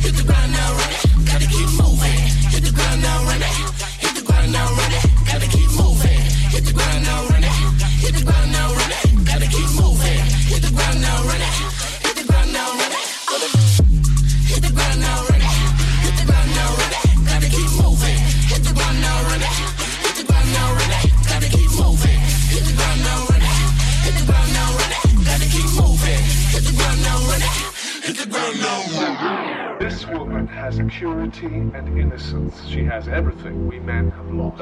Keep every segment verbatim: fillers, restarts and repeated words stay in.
And innocence. She has everything we men have lost.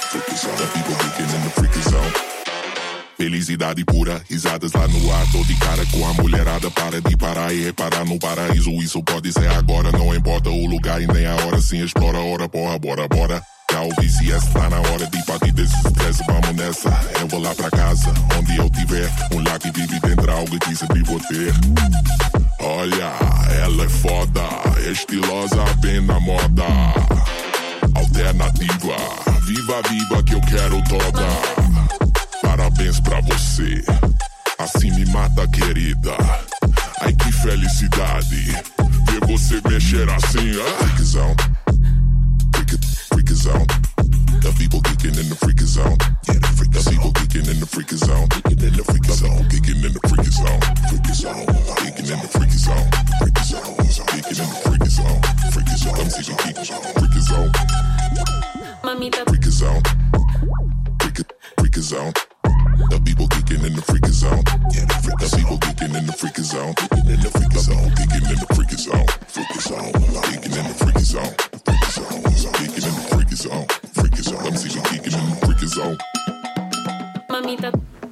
Felicidade pura, risadas lá no ar, tô de cara com a mulherada, para de parar e reparar no paraíso, isso pode ser agora, não importa o lugar e nem a hora, sim explora, ora, porra, bora, bora. Já ouvi se essa tá na hora de partir desse estresse, vamos nessa, eu vou lá pra casa, onde eu tiver, um lar que vive dentro algo que sempre vou ter. Olha, ela é foda, estilosa, bem na moda, alternativa, viva, viva que eu quero toda. Parabéns pra você, assim me mata, querida. Ai que felicidade, ver você mexer assim, ah. Freakzão, freak, freakzão. The people kicking in the freak zone. Yeah, the freak the people kicking in the freak zone. Kicking in the freak zone. Kicking in the freak zone. Freak zone. Kicking in the freak zone. Freak zone. Kicking in the freak zone. Freak zone. Let me see you kick freak zone. Mamita. Freak zone. Freak freak zone. The people kicking in the freak zone. Yeah, the freak the people kicking in the freak zone. Kicking in the freak zone. Kicking in the freak zone. Freak zone. Kicking in the freak zone. Freak zone. Kicking in the freak zone. Freak zone. Let me see you kicking in the freak zone. Mamita.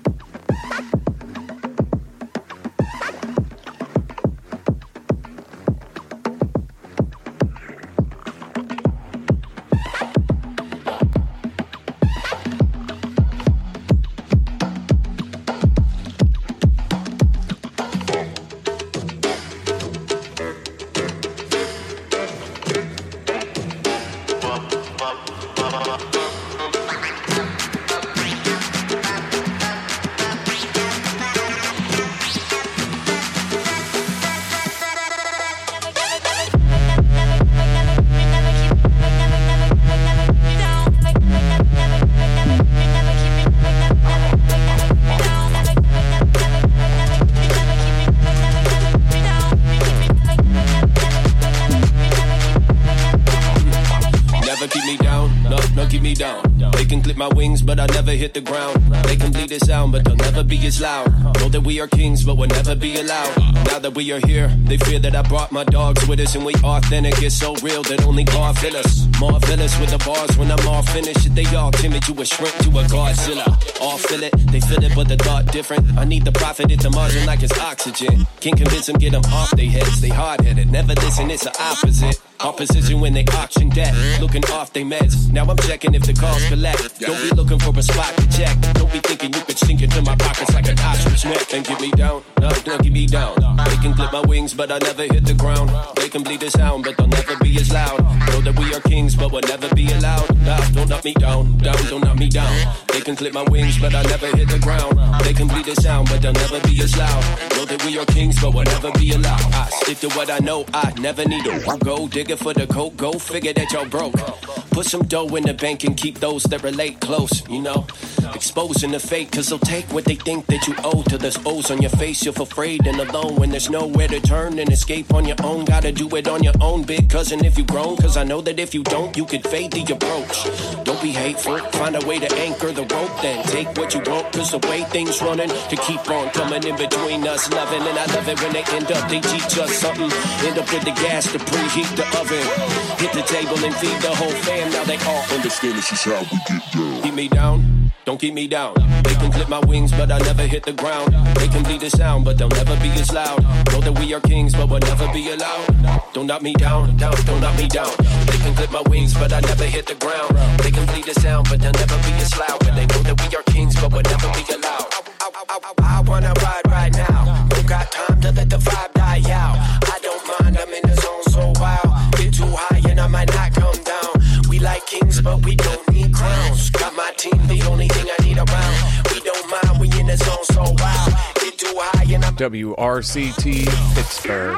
But I never hit the ground. They can bleed us out, but they'll never be as loud. Know that we are kings, but we'll never be allowed. Now that we are here, they fear that I brought my dogs with us, and we authentic. It's so real that only God fill us. More villains with the bars when I'm all finished. They all timid, you a shrink to a Godzilla. All feel it, they feel it, but the thought different. I need the prophet at the margin like it's oxygen. Can't convince them, get them off their heads. They hard-headed, never listen, it's the opposite. Opposition when they auction debt, looking off they meds. Now I'm checking if the calls collect. Don't be looking for a spot to check. Don't be thinking you could sink into my pockets like an ostrich neck and get me down. No, don't get me down. They can clip my wings, but I never hit the ground. They can bleed us out, but they'll never be as loud. Know that we are kings, but we'll never be allowed. No, don't knock me down, down, don't knock me down. They can clip my wings, but I never hit the ground. They can bleed us out, but they'll never be as loud. Know that we are kings, but we'll never be allowed. I stick to what I know, I never need a go digger for the coke. Go figure that y'all broke. Put some dough in the bank and keep those that relate close, you know. Exposing the fake, cause they'll take what they think that you owe. Till there's O's on your face, you're afraid and alone. When there's nowhere to turn and escape on your own. Gotta do it on your own, big cousin, if you grown. Cause I know that if you don't, you could fade the approach. Don't be hateful, find a way to anchor the rope. Then take what you want, cause the way things running. To keep on coming in between us, loving. And I love it when they end up, they teach us something. End up with the gas to preheat the oven. Hit the table and feed the whole fam. Now they all understand this is how we get down. Keep me down, don't keep me down. They can clip my wings, but I never hit the ground. They can bleed us out, but they'll never be as loud. Know that we are kings, but we'll never be allowed. Don't knock me down, down, don't knock me down. They can clip my wings, but I never hit the ground. They can bleed us out, but they'll never be as loud. But they know that we are kings, but we'll never be allowed. I, I, I, I wanna ride right now. Don't got time to let the vibe die out. I don't mind, I'm in the zone so wild. Get too high and I might not come down. We like kings, but we don't need crowns. Got my team, the only thing I need around. We don't mind, we in the zone so wild. Get too high and I'm W R C T Pittsburgh.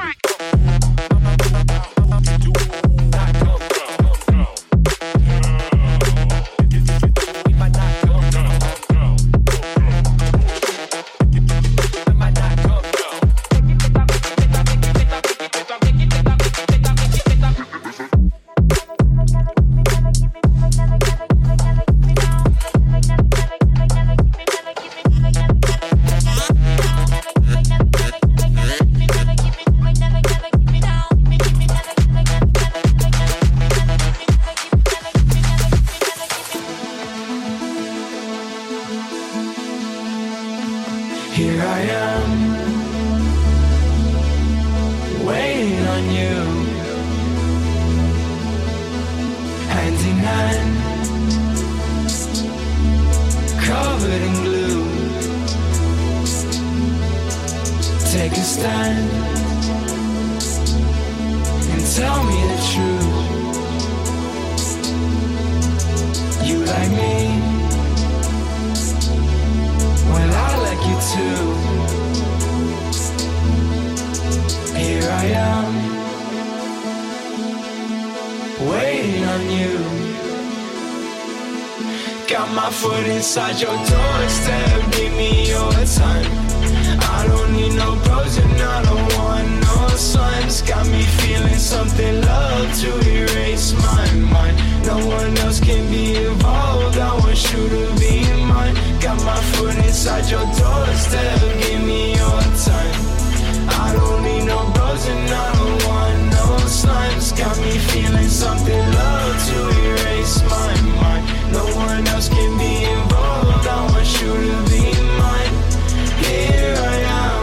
Here I am, waiting on you, hand in hand, covered in glue. Take a stand and tell me the truth. You like me, well I like you too. Here I am, waiting on you. Got my foot inside your doorstep, give me your time. I don't need no pros and I don't want no signs. Got me feeling something, love to erase my mind. No one else can be involved, I want you to be mine. Got my foot inside your doorstep, give me your time. I don't need no bros and I don't want no slimes. Got me feeling something, love to erase my mind. No one else can be involved, I want you to be mine. Here I am.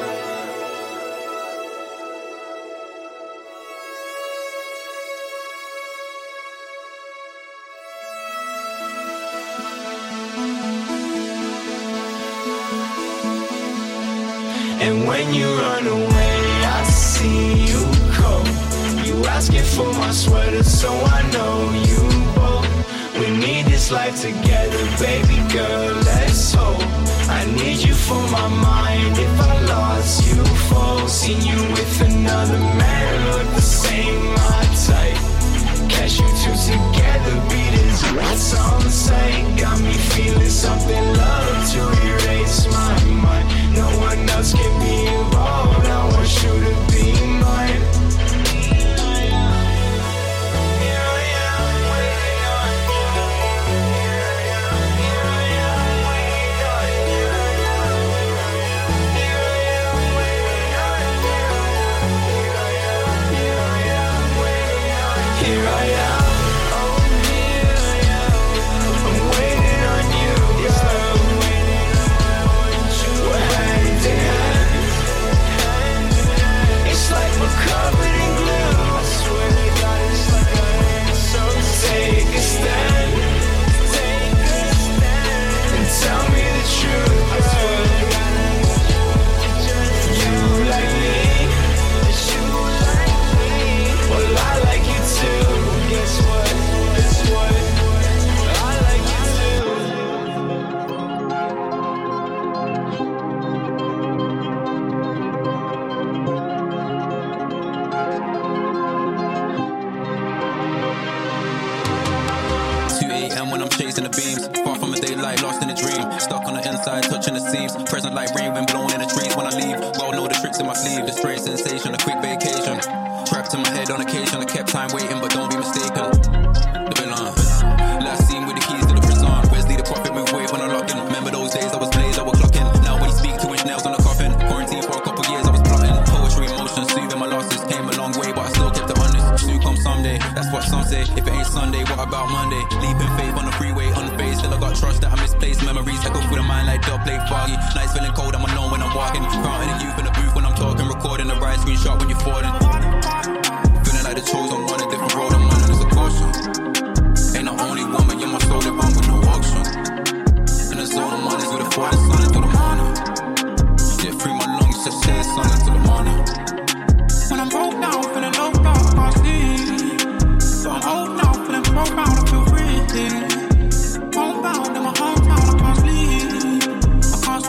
And when you run away, I see you go. You asking for my sweater, so I know you both. We need this life together, baby girl, let's hope. I need you for my mind, if I lost you, folks. Seen you with another man, look the same, my type. Catch you two together, beat is what some say. Got me feeling something, love to erase my mind. No one else can be involved, I want you to be mine. Here I am, oh here I am, I'm waiting on you, yeah. We're hand in hand, it's like we're covered in glue. I swear to God, it's like a hand. So take a stand, take a stand, and tell me the truth, girl. You like me, you like me, well I like you too. Guess what? Guess what? I like you too. two a.m. when I'm chasing the beams, far from a daylight, lost in a dream. Stuck on the inside, touching the seams. Present like rain, wind blowing in the trees when I leave. Well, know the tricks in my sleeve, the strange sensation, a quick vacation. Trapped in my head on occasion, I kept time waiting, but don't be mistaken. The villain, last scene with the keys to the prison. Wesley the prophet moved weight when I locked in. Remember those days I was blazed, I was clocking. Now when you speak, two inch nails on the coffin. Quarantine for a couple years, I was plotting. Poetry, emotion, soothing my losses. Came a long way, but I still kept it honest. Soon come someday, that's what some say. If it ain't Sunday, what about Monday? Leaping faith on the freeway, unfazed. Still I got trust that I misplaced. Memories that go through the mind like dub plate foggy. Nights feeling cold, I'm alone when I'm walking. Counting the youth in the booth when I'm talking. Recording the right screenshot when you're falling. Feeling like the chosen one, a different road I'm on, and it's a caution. Ain't the only woman, you're my soul, live on with no auction. In the zone I'm on is with a falling sun until the morning. Yeah, free my lungs, just say the sun until the morning. When I'm broke down, feeling low down, I can't sleep. So I'm old now, feeling profound, I feel free. Homebound in my hometown, I can't sleep. I can't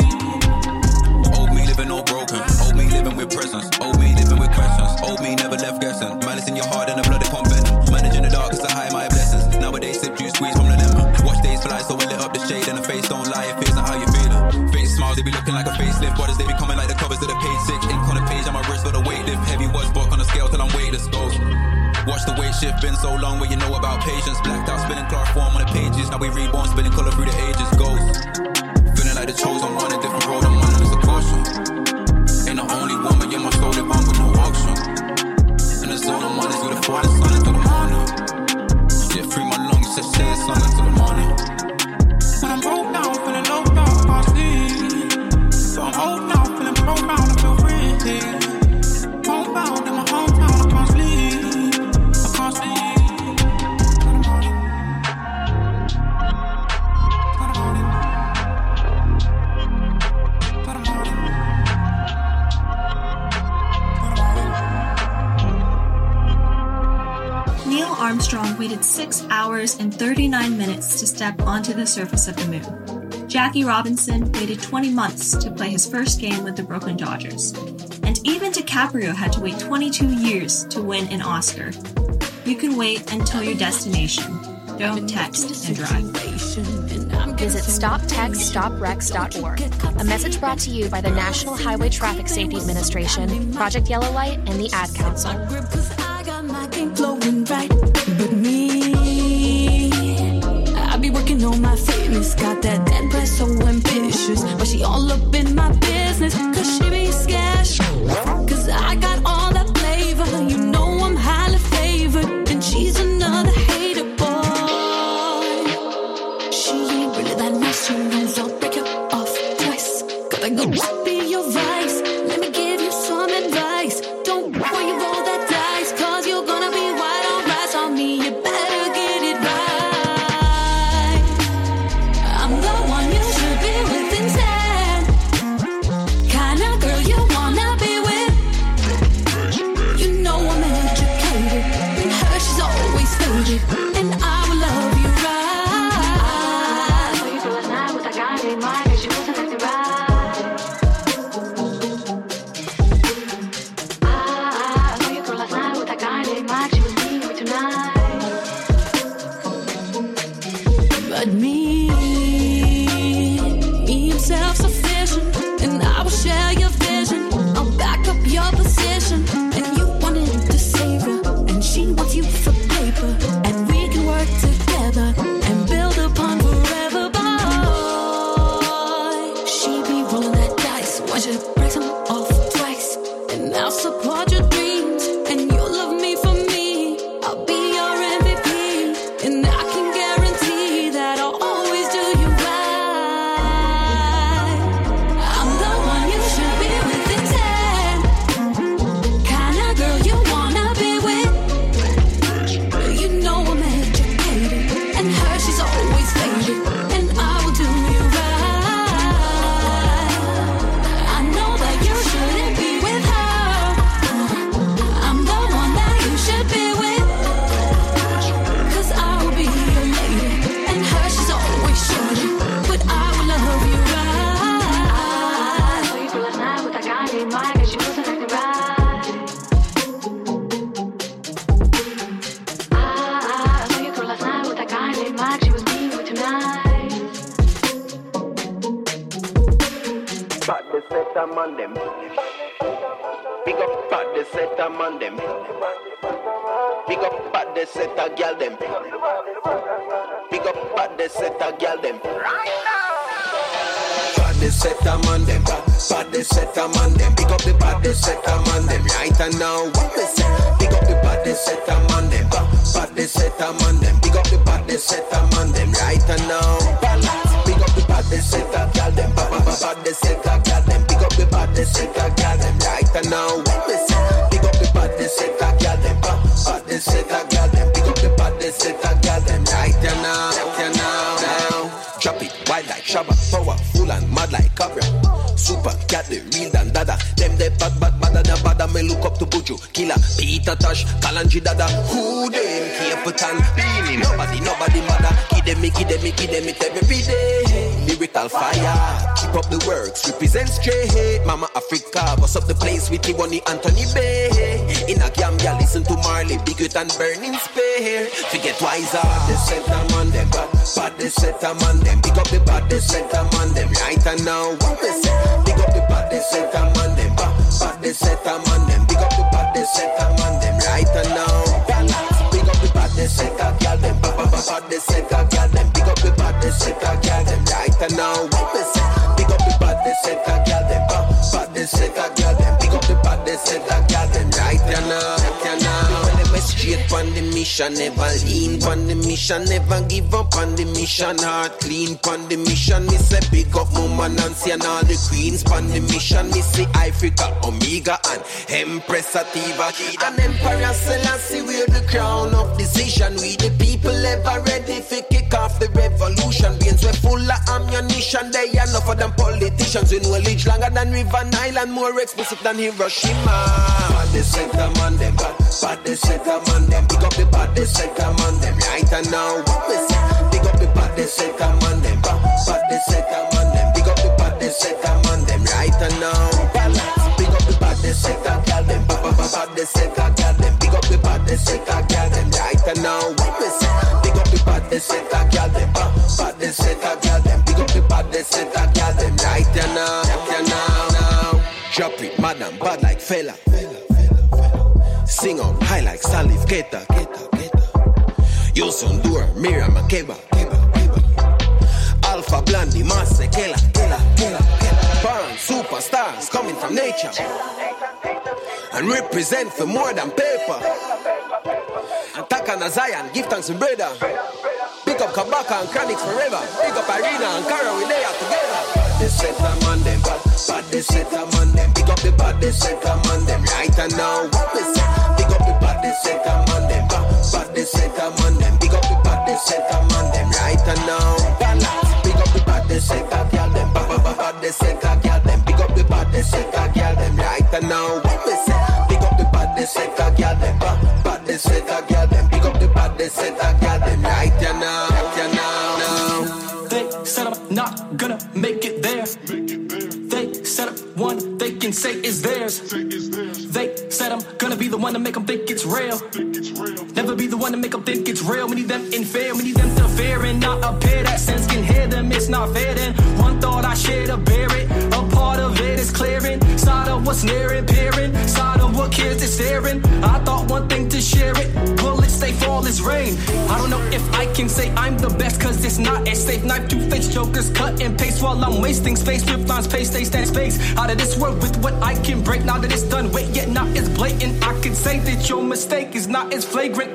sleep. Old me living all broken, old me living with presence, old me living with questions, old me never left guessing. Malice in your heart and the blood that pump venom. Managing the dark is to hide my blessings. Nowadays sip juice squeeze from the lemon. Watch days fly so we lit up the shade and the face don't lie, it feels like how you feeling. Face smiles, they be looking like a facelift. Bodies they be coming like the covers of the page six. Ink on the page on my wrist for the weight lift. Heavy was buck on the scale till I'm weightless. Goes. Watch the weight shift, been so long where you know about patience. Blacked out, spinning chloroform on the pages. Now we reborn, spinning color through the ages. Ghost. Feeling like the chosen one, a different road I'm on, and it's a caution. Ain't the only woman, you're my soul, live on with no auction. In the zone I'm on is with a falling sun until the morning. Yeah, free my lungs, just say sun until the morning. When I'm broke down, feeling low down, I can't sleep. six hours and thirty-nine minutes to step onto the surface of the moon. Jackie Robinson waited twenty months to play his first game with the Brooklyn Dodgers. And even DiCaprio had to wait twenty-two years to win an Oscar. You can wait until your destination. Don't text and drive. Visit stop text stop wrecks dot org. A message brought to you by the National Highway Traffic Safety Administration, Project Yellow Light, and the Ad Council. But me, I be working on my fitness. Got that dead press so ambitious, but she all up in my business. Cause she be scared. Cause I got all that flavor. You know I'm highly favored, and she's another hater boy. She ain't really that nice. She knows I'll break you off twice. Gotta go be your vice. Let me give you some advice. Don't worry you roll that dice, cause you're gonna be white on rice on me. You better get it right. I'm the one you should be with instead. Kinda girl you wanna be with. You know I'm educated, and her she's always faded, and I will love you right. So you feel last night with that guy named Mike, and she wasn't acting right. I saw you girl last night with that guy named Mike, she was meeting me tonight. But me, me am self-sufficient, and I will share your vision. I'll back up your position, and you wanted to save her, and she wants you for paper, and we can work together and build upon forever, boy. She be rolling that dice, watch it break them off twice, and I'll support your dreams, and you'll love me for me. I'll be your M V P, and I can guarantee that I'll always do you right. I'm the one you should be with instead. Kinda girl you wanna be with. You know I'm educated, and her she's always faded, and I will do you right. I know that you shouldn't be with her. I'm the one that you should be with. Cause I will be your lady, and her she's always shorty, but I will love you right. So you feel last night with that guy named Mike, and she wasn't acting right. I saw you girl last night with that guy named Mike, she was meeting me tonight. But the set a man them. Big up but the set a man them. Big up but the set a girl them. Big up but the set a girl them. But the set a man them. But the set a man them. Big up the bad the set a man them. Right and now what we say. Big up the bad the set a man them. Bad the set a man them. Big up the bad the set a man them. Right and now balance. Big up the bad the set a girl them. Bad the set a girl them. Big up the bad the set a girl them. Right and now what we say. Big up the bad the set a girl them. Bad the set a girl them. Big up the bad the set a girl them. Right and now, right and now, now. Drop it wild like Shabba, powerful and mad like Cabra. Super cat, the real dan dada. Them they bad bad bada da bada. Me look up to Buju, Killer, Peter Tosh, Kalanji dada. Who them Capleton, Beanie? Nobody, nobody mother. Give them me, give them me, give them it every day. Lyrical fire, keep up the works, represent straight. Mama Africa, bust up the place with Tiwani Anthony Bay. In a Gambia, listen to Marley, bigger than burning spear. Forget wiser, the center man them, bad, bad the center man them. Pick up the bad the center man them. Right and now, what we say? Pick up the bad the center man them, bad, bad the center man them. Pick up the bad the center man them. Right and now, balance. Pick up the bad the center girl them, bad, bad, bad the center girl them. Pick up the bad the center girl them. Right and now, what we say? Pick up the bad the center girl them, bad, bad the center girl them. Pick up the bad the center girl them. Right and now, right and now. Straight on the mission, never lean on the mission, never give up on the mission. Heart clean on the mission. Me say big up Mama Nancy and all the queens on the mission. Me say Africa, Omega and Empress Ativa. And Emperor Selassie wear the crown of decision. We the people ever ready for kick off the revolution. Beings we full of ammunition. They enough of them politicians with knowledge longer than than River Nile and more expensive than Hiroshima. Baddest sector man them, bad, baddest sector man them. Pick up the baddest sector man them, right and now. What we say? Pick up the baddest sector man them, bad, baddest sector man them. Pick up the baddest sector man them, right and now. Balance. Pick up the baddest sector girl them, ba ba ba baddest sector girl them. Pick up the baddest sector girl them, right and now. What we say? Pick up the baddest sector girl them, ba baddest sector girl them. Pick up the baddest sector girl them, right and now. Right now, now. Drop it, madam, bad like fella. Sing on high like Salif Keita, Keita, Keita. You son Dura, Miriam Makeba, Keba, Keba. Alpha Blondie, Master Kela, Kela, Kela, Kela. Burn superstars coming from nature and represent for more than paper. Attack on a Zion, give thanks to brother. Pick up Kabaka and Chronics forever. Pick up Arena and Cara, we lay out together. Baddest sector man them, bad, baddest sector man them. Pick up the baddest sector man them, right and now. What we say? Pick up the baddest sector man them, bad, baddest sector man them. Pick up the baddest sector man them, right and now. Balance. Pick up the baddest sector girl them, ba ba ba baddest sector girl them. Pick up the baddest sector girl them, right and now. What we say? Pick up the baddest sector girl them, ba baddest sector girl them. Pick up the baddest sector girl them, right and now, right and now, now. They said I'm not gonna make it there. They set up one they can say is theirs. They said I'm gonna be the one to make them think it's real. Never be the one to make them think it's real. We need them in fair, we need them to fear and not appear. That sense can hear them, it's not fair. Then one thought I share to bear it. A part of it is clearing. Side of what's near and peering. Side of what kids is staring. I thought one thing to share it. Bullets they fall as rain. I don't know if I can say I'm the best, cause it's not as safe. Knife to face jokers cut and paste while I'm wasting space. With lines pace, they stand space. Out of this world with what I can break. Now that it's done, wait, yet not as blatant. I can say that your mistake is not as flagrant.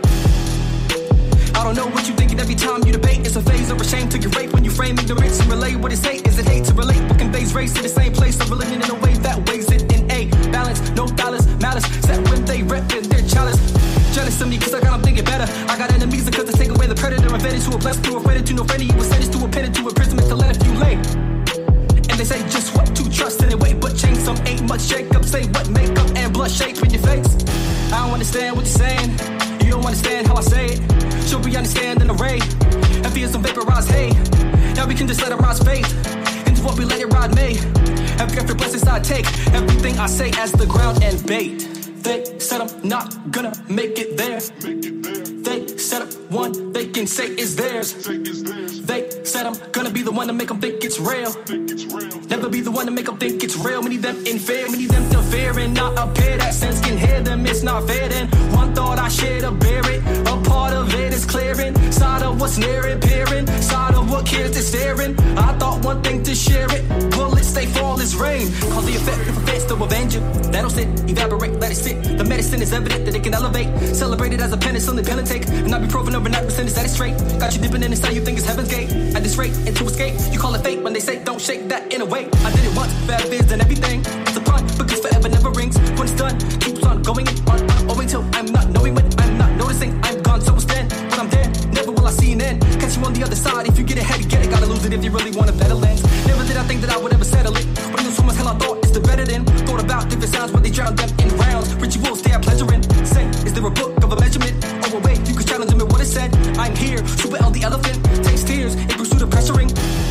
I don't know what you thinking every time you debate. It's a phase or a shame to get raped when you frame ignorance and relay what it's hate. Is it hate to relate what conveys race in the same place? I'm religion in a way that weighs it in a balance. No dollars, malice, set when they rep in their chalice. Jealous of me cause I got them thinking better. I got enemies because they take away the predator. I'm vetted to a blessed to a friend to no friend. You was sentenced to a pen to imprisonment to let a few lay. And they say just what to trust in a way, but change some ain't much shake up. Say what makeup and blush shake in your face. I don't understand what you're saying. You don't understand how I say it. Should we understand an array? And feel some vaporized hay. Now we can just let it rise faith into what we let it ride may. Every every blessings I take, everything I say as the ground and bait. They said I'm not gonna make it there. They set up one they can say is theirs. They said I'm gonna be the one to make them think it's real. Never be the one to make them think it's real. We need them in fair, we need them to fear and not appear. That sense can hear them, it's not fair. Then one thought I share to bear it. A part of it is clearing. Side of what's near and peering. Side of what kids is staring. I thought one thing to share it. Bullets they fall as rain. Cause the effect of offense to avenge you. That'll sit, evaporate, let it sit. The medicine is evident that it can elevate. Celebrate it as a penicillin pill and take. And not be proven over ninety percent is that it's straight. Got you dipping in inside, you think it's heaven's gate. At this rate, and to escape, you call it fate when they say don't shake that in a way. I did it once, bad biz and everything. It's a pun, because forever never rings. When it's done, keeps on going on. Oh, until I'm not knowing when I'm not noticing. I'm gone, so stand when I'm there. Never will I see an end. Catch you on the other side. If you get ahead, you get it. Gotta lose it if you really want a better lens. Never did I think that I would ever settle it. When there's so much hell I thought it's the better than. Thought about different sounds, but they drown them in rounds. Rituals, they are pleasuring. Say, is there a book of a measurement? Oh, a way you could challenge them in what it said. I'm here, super L the elephant. Takes tears in pursuit of pressuring.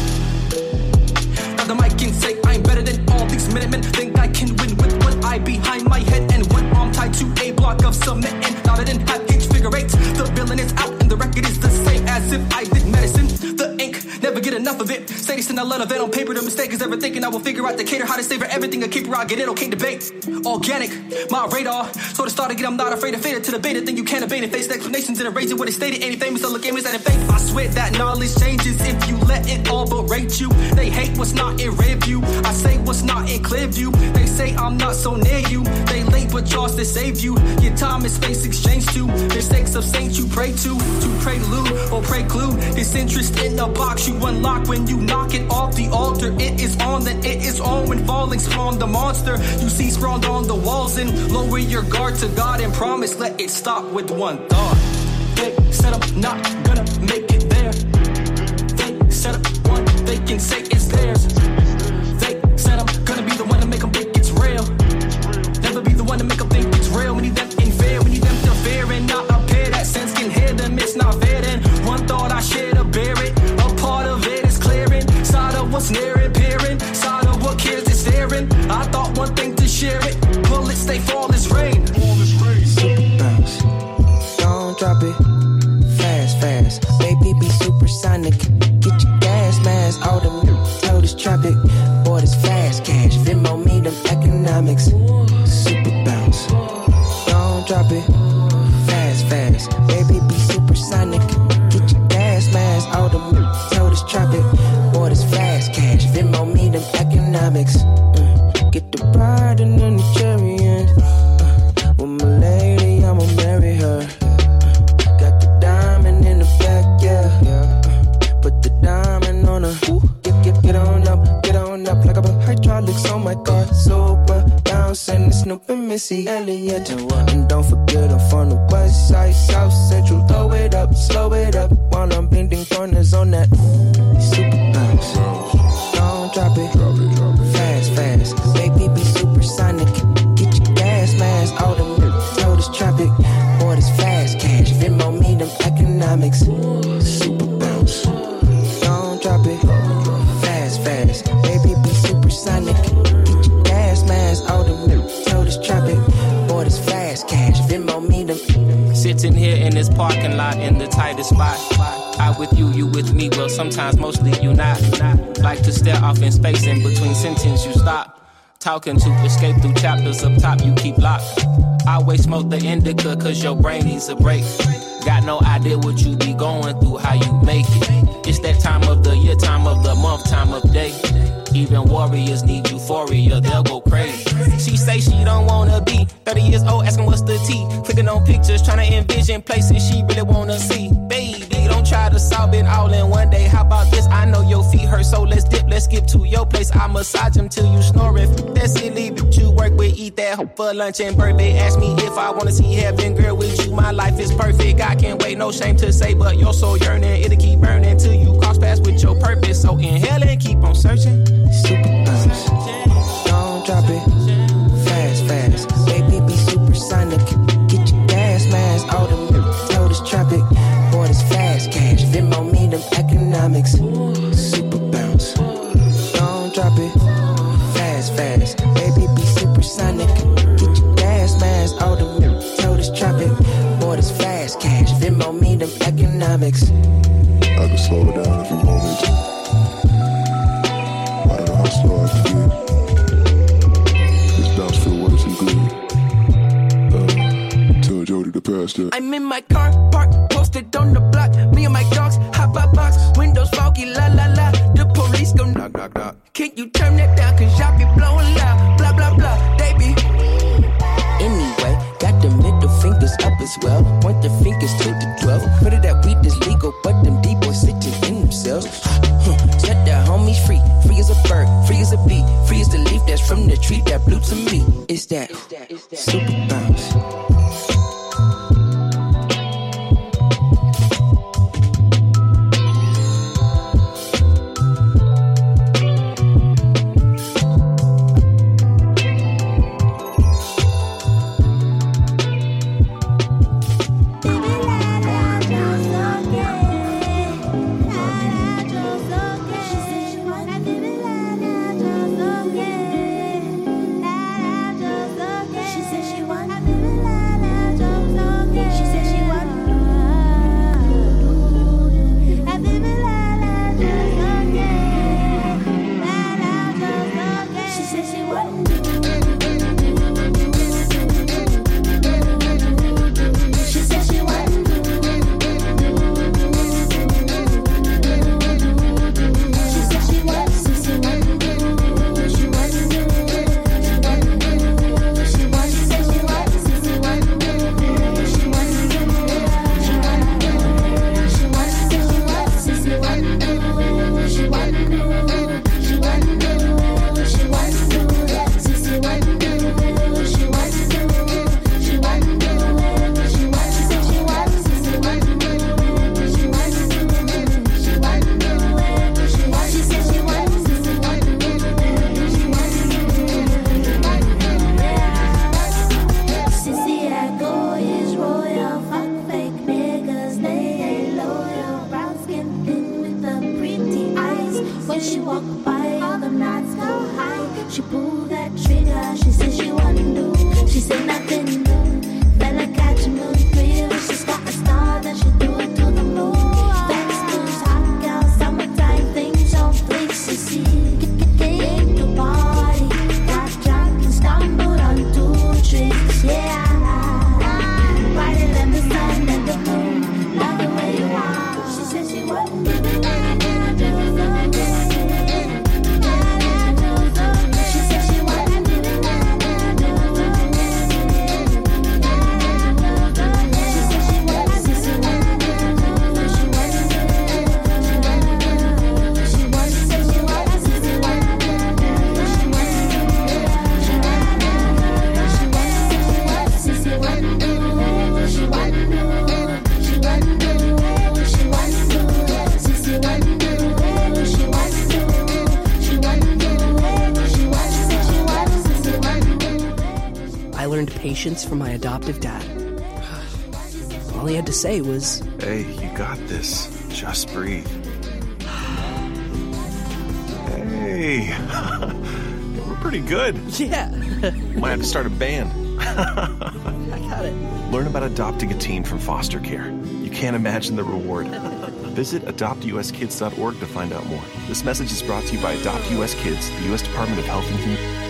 Now the mic can say I'm better than all these Minutemen. Think I can win with one eye behind my head and one arm tied to a block of cement. And now I didn't have H figure eights. The billing is out and the record is the same as if I did medicine. The ink, never get enough of it. Say this and I love it on paper. The mistake is ever thinking I will figure out the cater how to savor everything. A keeper, I get it, okay, debate. Organic, my radar. So to start again, I'm not afraid to fade it to debate it. Then you can't evade it. Face the explanations and erase it. What it stated, any famous, so look at me, that in faith. I swear that knowledge changes if you let it all berate you. They hate what's not in review. I say what's not in clear view. They say I'm not so near you. They late but yours to save you. Your time and space exchange to mistakes of saints you pray to. To prelude or preclude this interest in the box you unlock when you knock it off the altar. It is on, then it is on when falling spawn the monster. You see sprawled on the walls and lower your guard to God and promise let it stop with one thought. They said I'm not gonna make it there. They set up one they can say is theirs. They said I'm gonna be the one to make a snaring, peering. Side of what kids is staring. I thought one thing to share it. Bullets, they fall as rain. Super bounce. Don't drop it. Fast, fast. Baby, be supersonic. Get your gas mask. All them told us traffic. Boy, this fast cash. Venmo me them economics. Super bounce. Don't drop it. Fast, fast. Baby, be supersonic. Get your gas mask. All them told us traffic. Boy, this fast cash. Venmo me them economics. Mm. Get the bride and then the chariot. Uh, with my lady, I'ma marry her. Uh, got the diamond in the back, yeah. Uh, put the diamond on her. Get, get, get on up, get on up. Like a hydraulics on my car. Super bouncing the Snoop and Missy Elliott. And don't forget I'm from the west side, south central. Throw it up, slow it up. While I'm bending corners on that super bounce. Don't drop it, fast, fast. Baby, be supersonic. Get your gas mask. All them told us traffic. Boy, this fast cash. Venmo me them economics. Super bounce. Don't drop it, fast, fast. Baby, be supersonic. Get your gas mask. All them told us traffic. Boy, this fast cash. Venmo me them. Sitting here in this parking lot in the tightest spot. I with you, you with me, well sometimes mostly you not. Like to stare off in space in between sentence you stop. Talking to escape through chapters up top you keep locked. Always smoke the indica cause your brain needs a break. Got no idea what you be going through, how you make it. It's that time of the year, time of the month, time of day. Even warriors need euphoria, they'll go crazy. She say she don't wanna be thirty years old, asking what's the tea. Clicking on pictures, trying to envision places she really wanna see. Baby, don't try to solve it all in one day. How about this? I know your feet hurt, so let's dip, let's skip to your place. I massage them till you snoring. That's silly, but you work with, eat that hope for lunch and birthday. Ask me if I wanna see heaven, girl, with you. My life is perfect, I can't wait, no shame to say, but your soul yearning, it'll keep burning till you cross paths with your purpose. So inhale and keep on searching. Super bounce. Don't drop it. Fast, fast. Baby, be supersonic. Get your gas mask. All them told us traffic. Boy, this fast cash. Venmo me them economics. Super bounce. Don't drop it. Fast, fast. Baby, be supersonic. Get your gas mask. All them told us traffic. Boy, this fast cash. Venmo me them economics. I can slow it down if you want me to. I don't know how slow I can get. This bounce feel way too good. Uh, tell Jody to pass that. I'm in my car, park, posted on the block. Me and my dogs, hop up box, windows foggy, la la la. The police go knock, knock, knock. Can you turn that down? Cause y'all be blowing loud, blah, blah, blah. They be. Anyway, got the middle fingers up as well. Point the fingers to the twelve. Put it that weed is legal, but them D-boys sitting in themselves. Set the homies free, free as a bird, free as a bee, free as the leaf that's from the tree that blew to me. It's that super bounce. She said she When she walk by, all the nights go high. She pulled that trigger, she said she wanna do. She said nothing new, felt like catching moon thrill. She's got a star, then she do it to the moon. Fast moves, hot girl, summertime things on flicks. She see, came to party, got drunk and stumbled on two tricks. Yeah, brighter than the sun and the moon. Love the way you are. She said she wanna do. Patience from my adoptive dad. All he had to say was, "Hey, you got this. Just breathe." Hey, we're pretty good. Yeah. Might have to start a band. I got it. Learn about adopting a teen from foster care. You can't imagine the reward. Visit adopt u s kids dot org to find out more. This message is brought to you by Adopt U S Kids, the U S Department of Health and Human Services.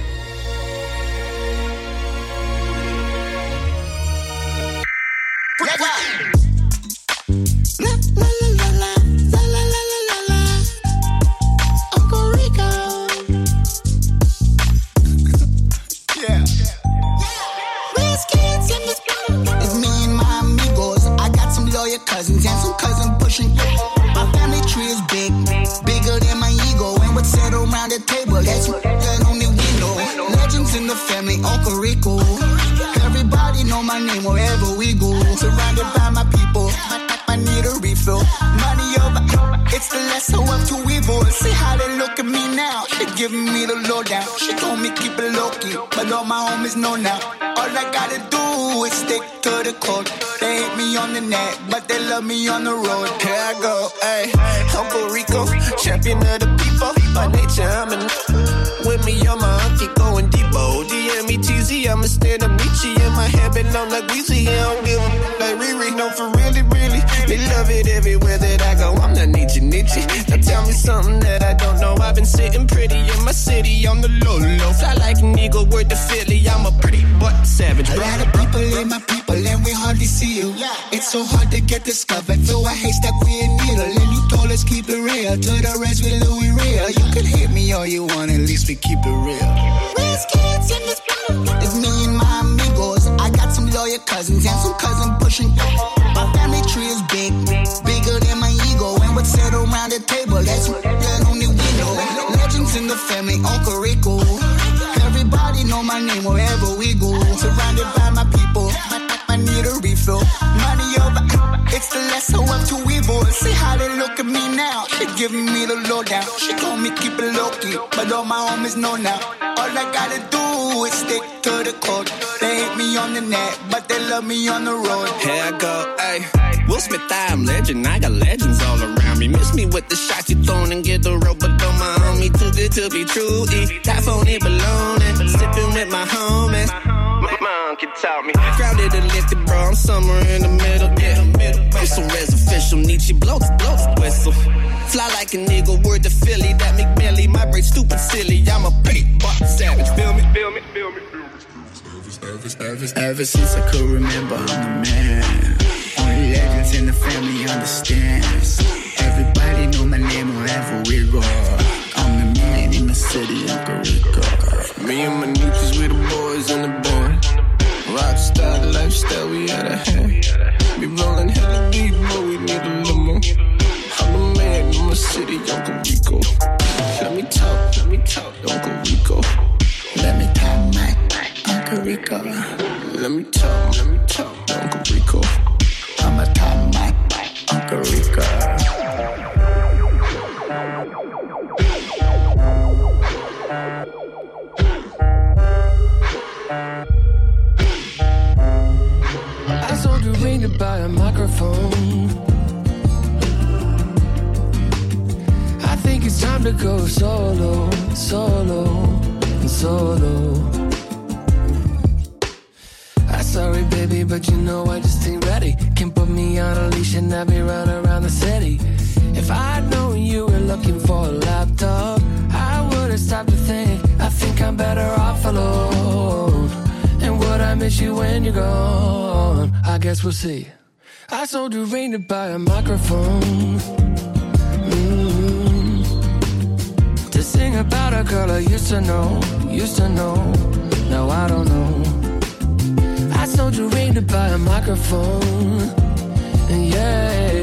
Cousins and some cousin pushing. My family tree is big, bigger than my ego. And what's said around the table, that's that only we know. Legends in the family, Uncle Rico. Everybody know my name wherever we go. Surrounded by my people, I, I need a refill. Money over, it's the lesser of two evils. See how they look at me now. They giving me the lowdown. She told me keep it low key, but all my homies know now. All I gotta do is stick to the code. They hate me on the net, but they love me on the road. Here I go, ayy. Uncle Rico, champion of the people. By nature, I'm in. With me, on my auntie going deepo. D M E T Z, I'ma stand up Nietzsche. In my head, been on like Weezy. I don't give a like Riri. No, for really, really. They love it everywhere that I go. I'm not Nietzsche, Nietzsche. Now tell me something that I don't know. I've been sitting pretty in my city on the low, low. Fly like an eagle, word to Philly. I'm a pretty but savage. A lot of people in my people, and we hardly see you. It's so hard to get discovered. Through a haystack, we a needle. And you told us keep it real. To the rest, we Louis real. You can hate me all you want, at least we keep it real. Rich kids in this block. It's me and my amigos. I got some lawyer cousins and some cousin pushing. My family tree is big, bigger than my ego. And what's said around the table, that's that only we know. Legends in the family, Uncle Rico. Everybody know my name wherever we go. Surrounded by my people, I, I need a refill. Money over, it's the lesser of two evils. See how they look at me now. They giving me the lowdown. She told me keep it low key, but all my homies know now. All I gotta do is stick to the code. They hate me on the net, but they love me on the road. Here I go, ayy. Will Smith, I'm legend. I got legends all around me. Miss me with the shots you thrown and get the rope, but on my homie, too good to be true. Eat that phone, it baloney. Sipping with my homies. My mom can taught me. Grounded and lifted, bro. I'm somewhere in the middle. Yeah, I'm so res official. Nietzsche blows, blows, whistle. Fly like an eagle, word to Philly. That McMillie, my brain stupid silly. I'm a pretty but savage. Feel me, feel me, feel me. Ever since I could remember, I'm the man. Only legends in the family understands. Everybody know my name wherever we go. I'm the man in the city, Uncle Rico. Me and my nieces, we the boys in the band. Rockstar lifestyle, we out of hand. We rolling hella deep, but we need a little more. I'm the man in my city, Uncle Rico. Let me talk, let me talk, Uncle Rico. Let me talk, my Uncle Rico. Let me talk, let me talk, Uncle Rico. I'm a top my Uncle Rico. I sold a ring to buy a microphone. I think think it's time to go solo, solo, solo. I'm sorry, baby, but you know I just ain't ready. Can't put me on a leash and have me run around the city. If I'd known you were looking for a laptop, I would've stopped to think. I think I'm better off alone. And would I miss you when you're gone? I guess we'll see. I sold a ring to buy a microphone. Mm-hmm. To sing about a girl I used to know, used to know. Now I don't know. I sold a ring to buy a microphone. And yeah,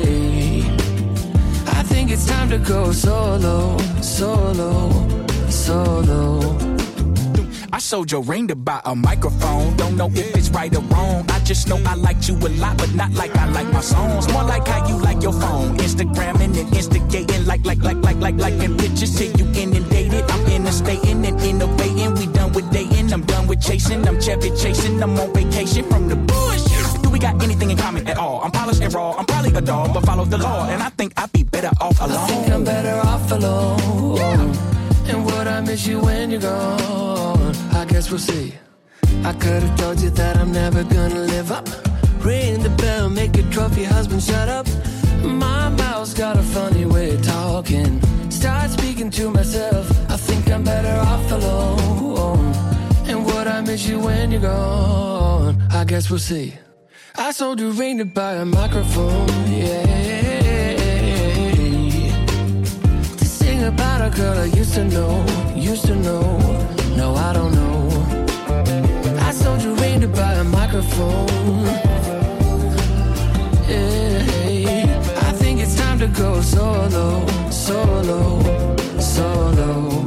I think it's time to go solo, solo, solo. I sold your ring to buy a microphone. Don't know if it's right or wrong. I just know I liked you a lot, but not like I like my songs. More like how you like your phone. Instagramming and instigating, like, like, like, like, like, like in pictures till you inundated. I'm interstating and innovating. We done with dating. I'm done with chasing. I'm Chevy chasing. I'm on vacation from the bullshit. Do we got anything in common at all? I'm polished and raw. I'm probably a dog, but follow the law. And I think I'd be better off alone. I think I'm better off alone. Yeah. And would I miss you when you're gone? I guess we'll see. I could've told you that I'm never gonna live up. Ring the bell, make a trophy husband shut up. My mouth's got a funny way of talking. Start speaking to myself. I think I'm better off alone. And would I miss you when you're gone? I guess we'll see. I sold a ring to buy a microphone, yeah. About a girl I used to know, used to know. No, I don't know. I sold you ring to buy a microphone. Yeah, I think it's time to go solo, solo, solo.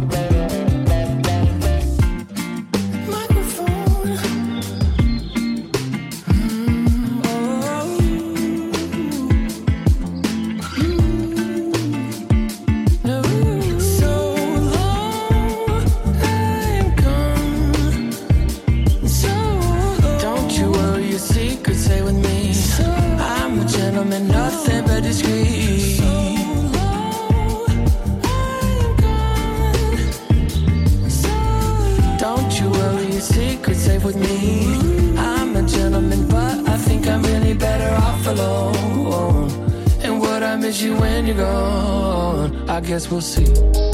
Nothing but discreet. Don't you worry, your secret's safe with me. I'm a gentleman, but I think I'm really better off alone. And would I miss you when you're gone? I guess we'll see.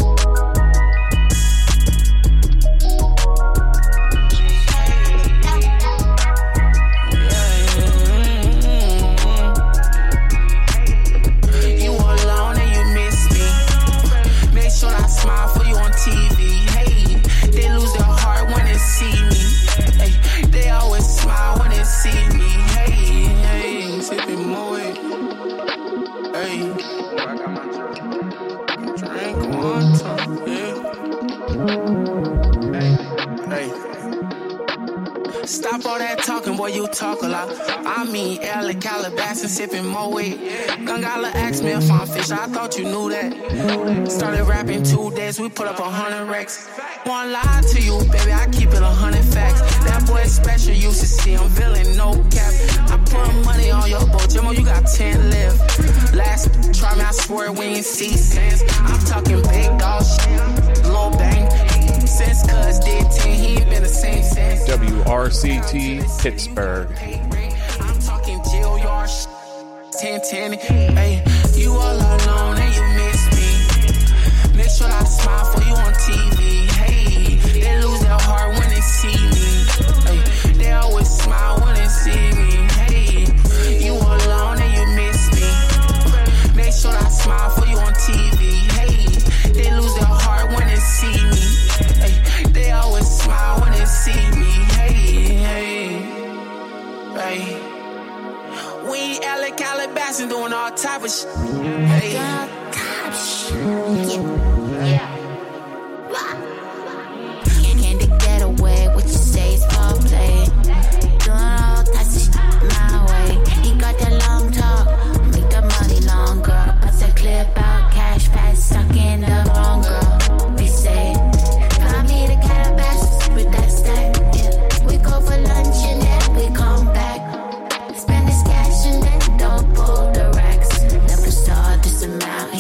Stop all that talking, boy, you talk a lot. I mean, L A Calabasas sipping Moet. Gangala asked me if I'm fish, I thought you knew that. Started rapping two days, we put up a hundred racks. Won't lie to you, baby, I keep it a hundred facts. That boy special, used to see him villain, no cap. I put money on your boat, Jimmo, you got ten left. Last try me, I swear we ain't see sense. I'm talking big dog shit, low bang. Since cuz did ten, he ain't been the same since. W R C T Pittsburgh. I'm talking jail yard shit, ten ten. Hey, you all alone and you miss me. Make sure I smile for you on T V. Hey, they lose their heart when they see me. Hey, they always smile when they see me. Hey, you all alone and you miss me. Make sure I smile for you on T V. Hey, they lose their heart when they see me. Hey, they always smile when they see me. Hey, hey, hey. We L A Calabasas doing all type of shit. Hey. Yeah. Can't get away, what you say is all play. Doing all types of shit my way. He got that long talk, make the money longer. Bust a clip out, cash fast, stuck in the wrong girl. We say, got me the Calabasas with that stack. Yeah. We go for lunch and then we come back. Spend this cash and then don't pull the racks. Never saw this amount.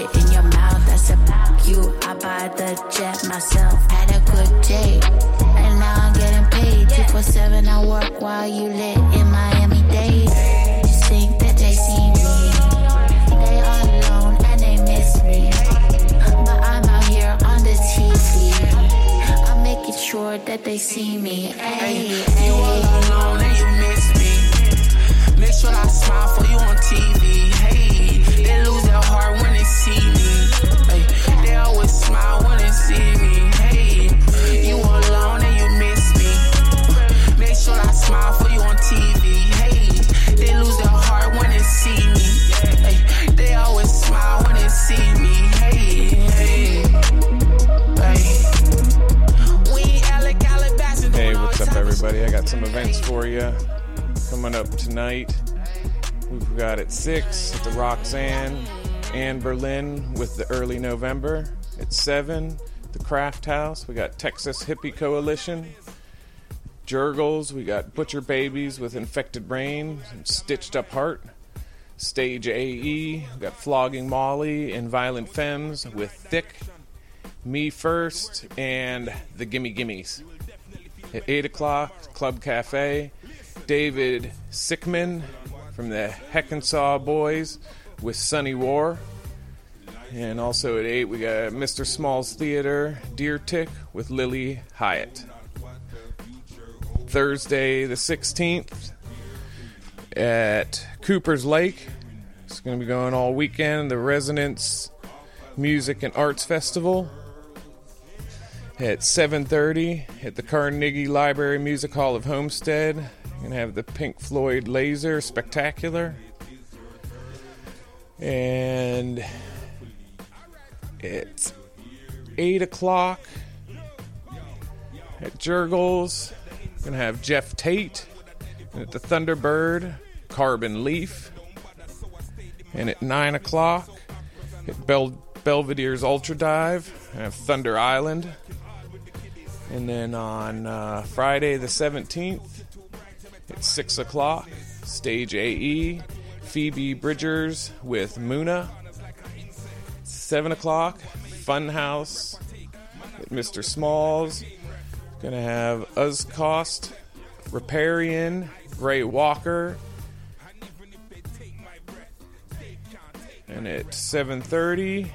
it in your mouth. That's about you. I buy the jet myself. Had a good day, and now I'm getting paid. two four seven, I work while you lit in Miami Dade. Just think that they see me. They all alone and they miss me. But I'm out here on the T V. I'm making sure that they see me. Ay, ay. You all alone and you miss me. Make sure I smile for you on T V. Hey, they lose their heart when they see me. Hey, they always smile when they see me. Hey, you all alone and you miss me. Make sure I smile for you on T V. Hey, they lose their heart when they see me. Hey, they always smile when they see me. Hey, hey, hey. We Alec Alabasta. Hey, what's up, everybody? I got some events for you coming up tonight. We've got at six at the Roxanne and Berlin with the Early November. At seven, the Craft House. We got Texas Hippie Coalition. Jurgles. We got Butcher Babies with Infected Brain and Stitched Up Heart. Stage A E. We got Flogging Molly and Violent Femmes with Thick. Me First and the Gimme Gimmies. At eight o'clock, Club Cafe. David Sickman from the Heckensaw Boys with Sunny War. And also at eight, we got Mister Small's Theater, Deer Tick with Lily Hyatt. Thursday the sixteenth at Cooper's Lake. It's going to be going all weekend. The Resonance Music and Arts Festival. At seven thirty at the Carnegie Library Music Hall of Homestead. You're going to have the Pink Floyd Laser Spectacular. And it's eight o'clock at Jurgles. We're going to have Jeff Tate. And at the Thunderbird, Carbon Leaf. And at nine o'clock at Bel- Belvedere's Ultra Dive, I have Thunder Island. And then on uh, Friday the seventeenth at six o'clock, Stage A E, Phoebe Bridgers with Muna. seven o'clock, Funhouse at Mister Smalls. Gonna have Uzcost, Riparian, Gray Walker. And at seven thirty,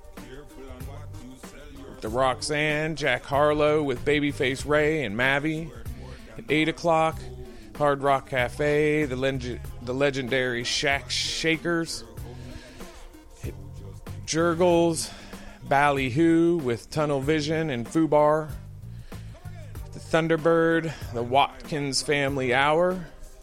the Roxanne, Jack Harlow with Babyface Ray and Mavi. At eight o'clock, Hard Rock Cafe, the, leg- the legendary Shack Shakers. At Jurgles, Ballyhoo with Tunnel Vision and Fubar. The Thunderbird, the Watkins Family Hour.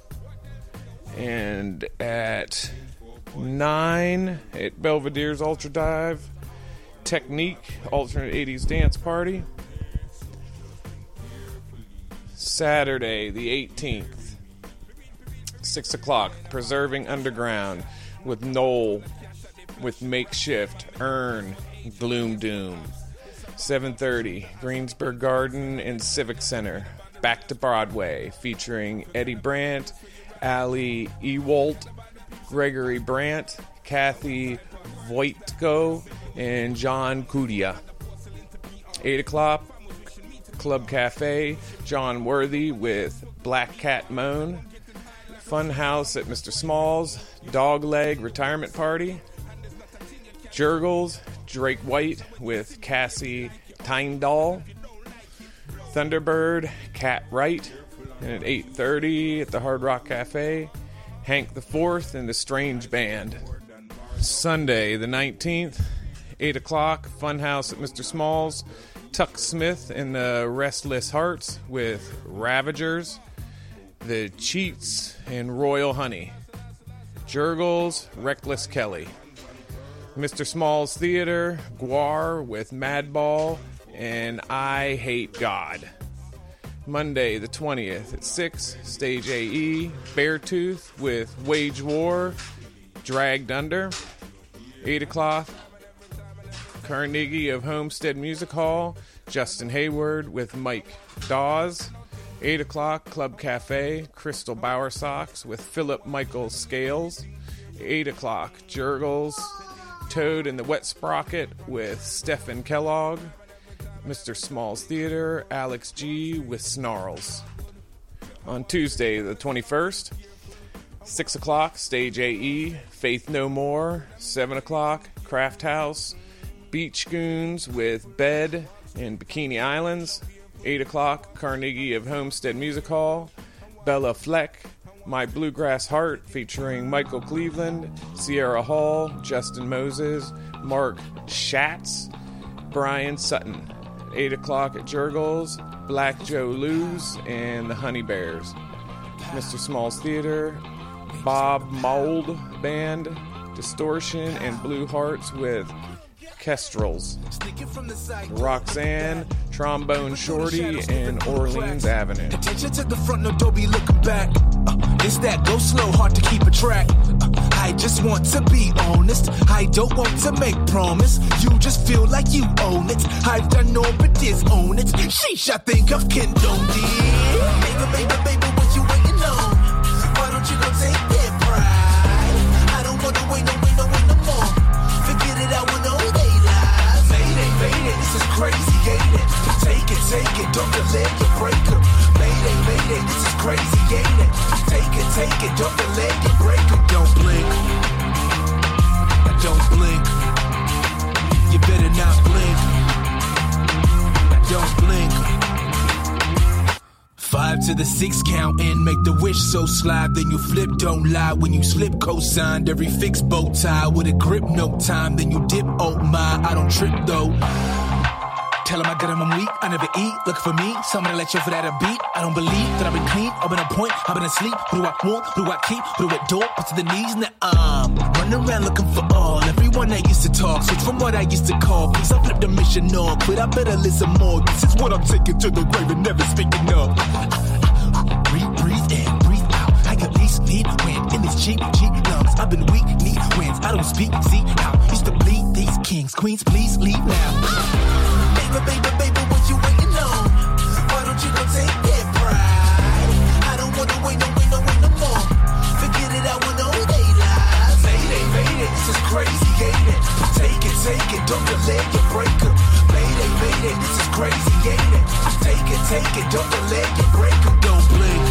And at nine at Belvedere's Ultra Dive, Technique, Alternate eighties Dance Party. Saturday the eighteenth, six o'clock, Preserving Underground with Noel, with Makeshift, Earn, Gloom Doom. seven thirty, Greensburg Garden and Civic Center, Back to Broadway, featuring Eddie Brandt, Ali Ewalt, Gregory Brandt, Kathy Voitko, and John Kudia. eight o'clock, Club Cafe, John Worthy with Black Cat Moan. Fun House at Mister Smalls, Dogleg Retirement Party. Jurgles, Drake White with Cassie Tyndall. Thunderbird, Cat Wright. And at eight thirty at the Hard Rock Cafe, Hank the Fourth and the Strange Band. Sunday the nineteenth, eight o'clock, Funhouse at Mister Smalls, Tuck Smith and the Restless Hearts with Ravagers, the Cheats and Royal Honey. Jurgles, Reckless Kelly. Mister Smalls Theater, Guar with Madball and I Hate God. Monday the twentieth at six, Stage A E, Beartooth with Wage War, Dragged Under. eight o'clock, Carnegie of Homestead Music Hall, Justin Hayward with Mike Dawes. eight o'clock, Club Cafe, Crystal Bowersox with Philip Michael Scales. eight o'clock, Jurgles, Toad and the Wet Sprocket with Stephen Kellogg. Mister Small's Theater, Alex G with Snarls. On Tuesday the twenty-first, six o'clock, Stage A E, Faith No More. seven o'clock, Craft House, Beach Goons with Bed in Bikini Islands. eight o'clock, Carnegie of Homestead Music Hall, Bella Fleck, My Bluegrass Heart featuring Michael Cleveland, Sierra Hall, Justin Moses, Mark Schatz, Brian Sutton. eight o'clock at Jurgles, Black Joe Luz, and the Honey Bears. Mister Small's Theater, Bob Mould Band, Distortion, and Blue Hearts with Kestrels. Roxanne, Trombone Shorty, and Orleans Avenue. Attention to the front, no don't be looking back. Uh, it's that go slow, hard to keep a track. Uh, I just want to be honest. I don't want to make promise. You just feel like you own it. I've done no but disown it. Sheesh, I think I've condoned it. Baby, baby, baby, what you waiting on? Why don't you go take that pride? I don't want to wait, no, wait, no, wait, no more. Forget it, I want all day live. Mayday, mayday, this is crazy, ain't it? Take it, take it, don't delay your breaker. Mayday, mayday, this is crazy, ain't it? Take it, take it, don't delay your breaker. Don't blink, don't blink. You better not blink. Don't blink. Five to the six count and make the wish so slide. Then you flip, don't lie. When you slip, co-signed every fixed bow tie with a grip, no time. Then you dip, oh my, I don't trip though. Tell him I got him, I'm weak, I never eat. Looking for me, somebody let you for that a beat. I don't believe that I've been clean, I've been on point, I've been asleep. Who do I want, who do I keep, who do I adore? Up to the knees, now I'm running around looking for all. Everyone that used to talk, switch from what I used to call. Please, I flip the mission off, but I better listen more. This is what I'm taking to the grave and never speaking up. Breathe, breathe in, breathe out. I at least need wind in this cheap, cheap lungs. I've been weak, need wins, I don't speak, see how. Used to bleed these kings, queens, please leave now. Baby, baby, baby, what you waiting on? Why don't you go take that pride? I don't wanna wait, no, wait, no, wait, no more. Forget it, I want all day live. Mayday, mayday, this is crazy, ain't it? Take it, take it, don't delay your breaker. Mayday, mayday, this is crazy, ain't it? Take it, take it, don't delay your breaker. Don't blink,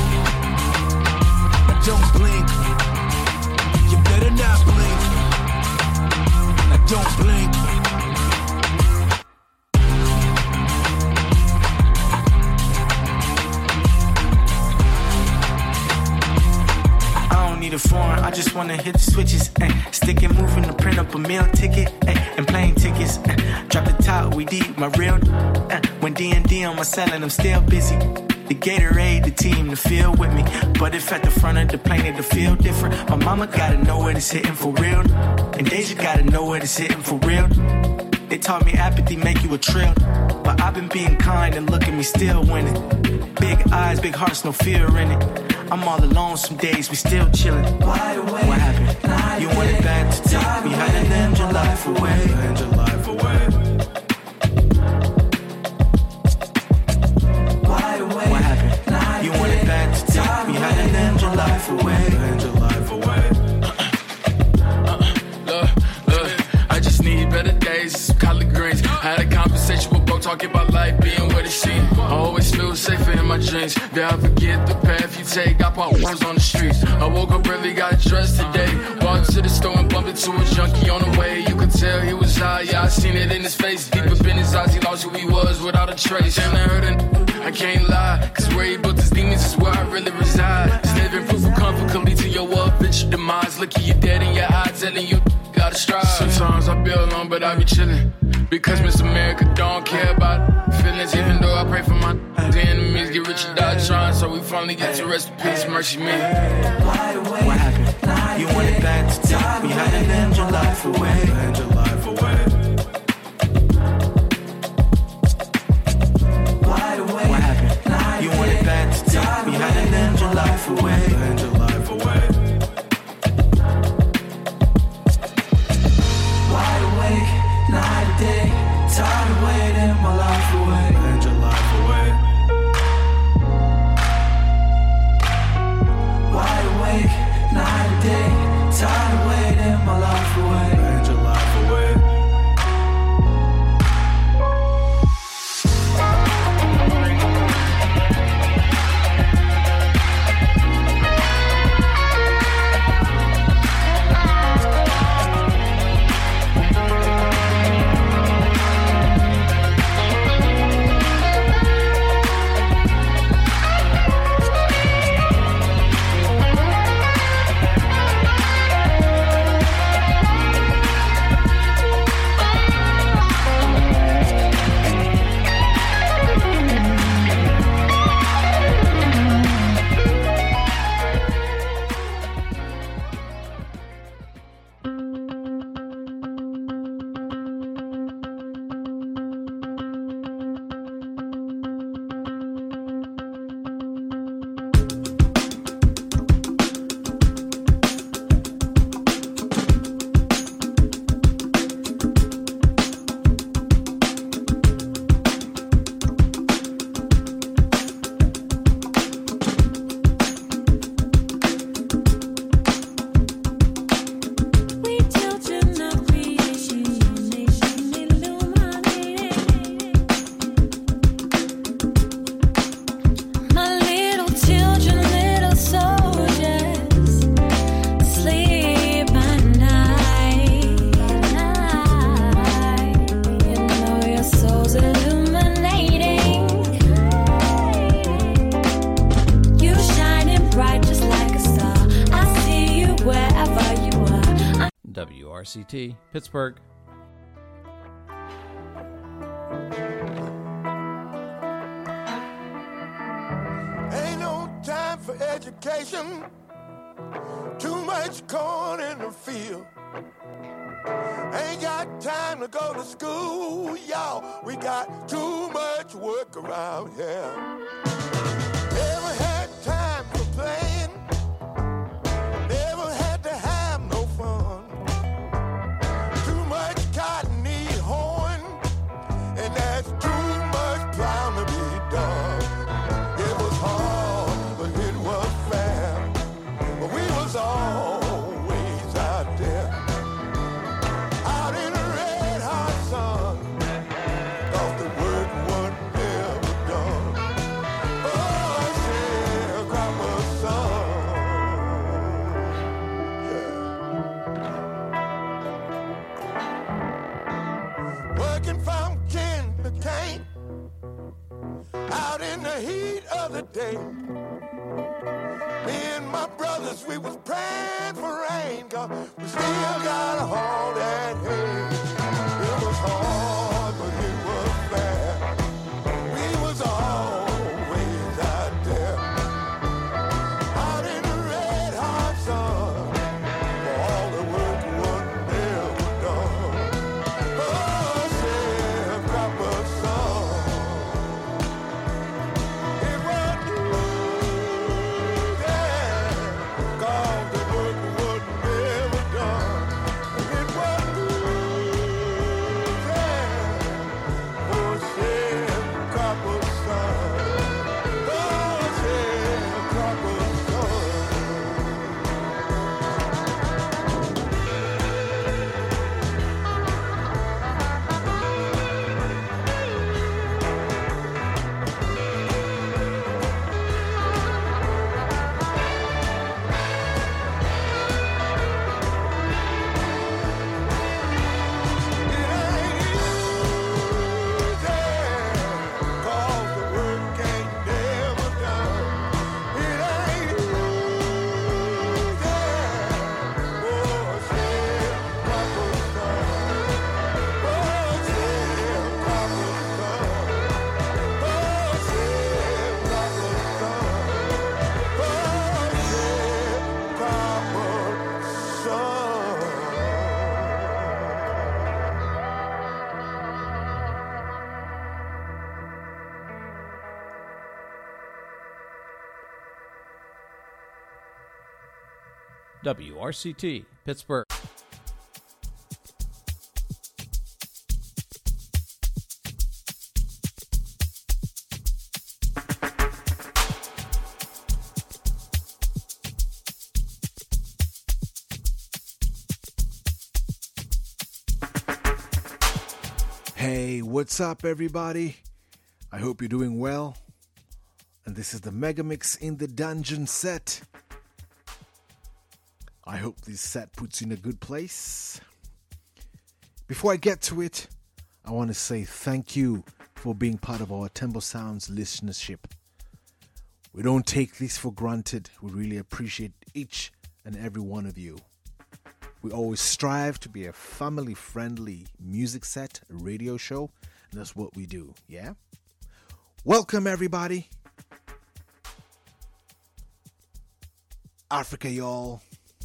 don't blink. You better not blink. Now don't blink. Need a foreign, I just wanna hit the switches, ay. Stick and moving to print up a meal ticket, ay. And plane tickets, ay. Drop the top, we deep, my real, ay. When D and D on my selling, I'm still busy. The Gatorade, the team, the field with me. But if at the front of the plane, it'll feel different. My mama gotta know what it's hitting for real. And Deja gotta know what it's hitting for real. They taught me apathy make you a trill. But I've been being kind and look at me still winning. Big eyes, big hearts, no fear in it. I'm all alone some days, we still chillin'. Wide awake, what happened? You wanted back to take me higher than your life away. End your life away. Wide awake, what happened? You wanted back to take me higher than your life away. End your life away. Look, look, I just need better days, some collard greens. I had a conversation with bro talking about life being what it seems. I always feel safer in my dreams. Yeah, I forget the path you take. I pop ones on the streets. I woke up early, got dressed today. Walked to the store and bumped into a junkie on the way. You could tell he was high, yeah, I seen it in his face. Deep up in his eyes, he lost who he was without a trace. And I heard it, I can't lie. Cause where he built his demons is where I really reside. His living proof of comfort could lead to your eventual demise. Looking you dead in your eye, telling you gotta strive. Sometimes I be alone, but I be chillin'. Because Miss America don't care about feelings, even though I pray for my enemies. Get rich or die trying, so we finally get to rest in peace. Mercy me. What happened? You wanted back to take me higher than your life away. End your life away. What happened? You wanted back to take me higher than your life away. End your life away. Wide awake, night and day, tired of waiting my life away. End your life away. Wide awake, night and day, tired of waiting my life away. End your life away. R C T, Pittsburgh. Ain't no time for education. Too much corn in the field. Ain't got time to go to school, y'all. We got too much work around here. Never had time for playing. Never had to have no fun. Too much cotton need horn, and that's too much plowing to be done. It was hard, but it was fair. But we was always out there, out in the red hot sun. Thought the work was never done. Oh, sharecropper son. Yeah. Working from kin to cane, out in the heat of the day. Me and my brothers, we was praying for rain, 'cause we still gotta haul that hay. It was hard, but it was fair. We was always out there, out in the red hot sun, for all the work was never done. Oh, sharecropper son. It was W R C T, Pittsburgh. Hey, what's up, everybody? I hope you're doing well. And this is the Megamix in the Dungeon set. I hope this set puts you in a good place. Before I get to it, I want to say thank you for being part of our Tembo Sounds listenership. We don't take this for granted. We really appreciate each and every one of you. We always strive to be a family-friendly music set, a radio show, and that's what we do, yeah? Welcome, everybody. Africa, y'all.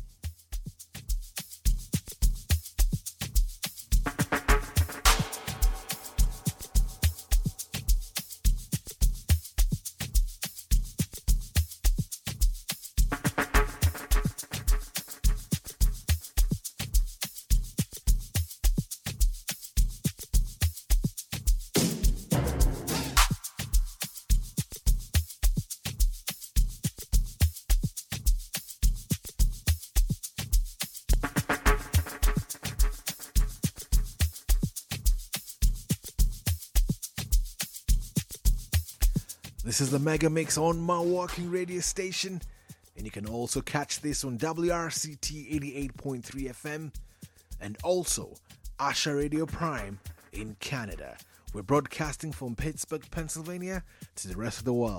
This is the Mega Mix on my walking radio station, and you can also catch this on W R C T eighty-eight point three F M and also Asha Radio Prime in Canada. We're broadcasting from Pittsburgh, Pennsylvania to the rest of the world.